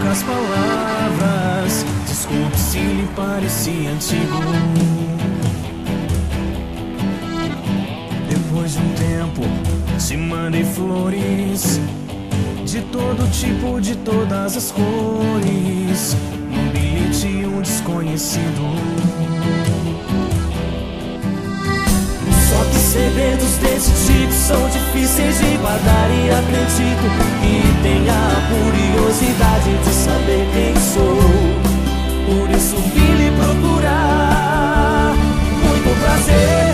poucas palavras. Desculpe se lhe parecia antigo. Depois de um tempo, te mandei flores de todo tipo, de todas as cores, num bilhete um desconhecido. Só que segredos desse tipo são difíceis de guardar, e acredito que tenha a curiosidade de saber quem sou. Por isso vim lhe procurar. Muito prazer.